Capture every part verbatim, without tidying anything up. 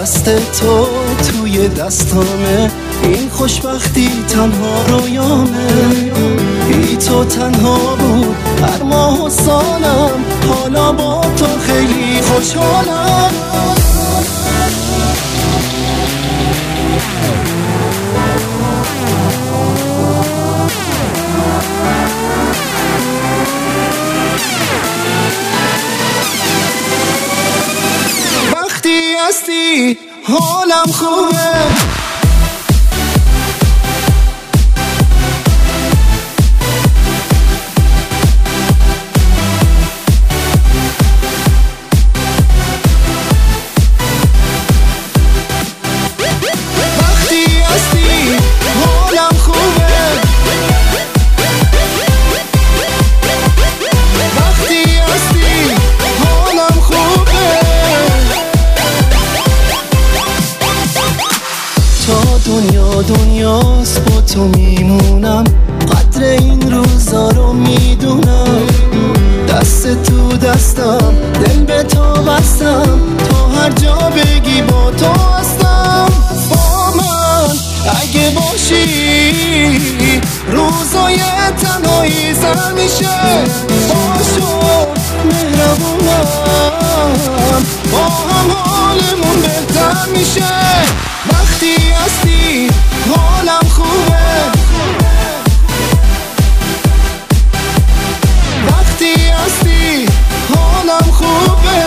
دست تو توی دستامه، این خوشبختی تنها رویامه. بی تو تنها بود هر ماه و سالم، حالا با تو خیلی خوشحالم. وقتی هستی حالم خوبه، دنیا دنیاست با تو میمونم، قدر این روزا رو میدونم. دست تو دستم دل به تو بستم، تا هر جا بگی با تو هستم. با من اگه باشی روزای تنهایی سر میشه، باشو مهربونم با هم حالمون بهتر میشه. وقتی هستی حالم خوبه، وقتی هستی حالم خوبه،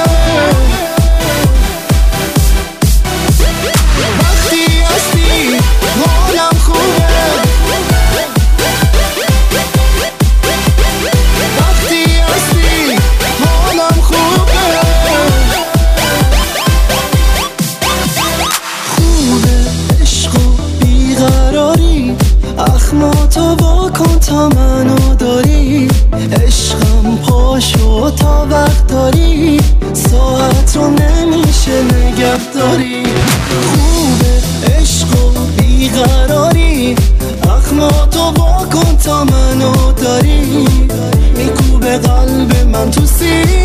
وقتی هستی حالم خوبه، وقتی هستی حالم خوبه. اخماتو با کن تا منو داری، عشقم پاشو تا وقت داری، ساعت رو نمیشه نگه داری. خوبه عشق و بیقراری، اخماتو با کن تا منو داری، میکوبه قلب من تو سی